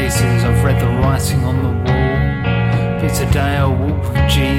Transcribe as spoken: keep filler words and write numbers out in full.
places I've read the writing on the wall, but today I walk with Jesus.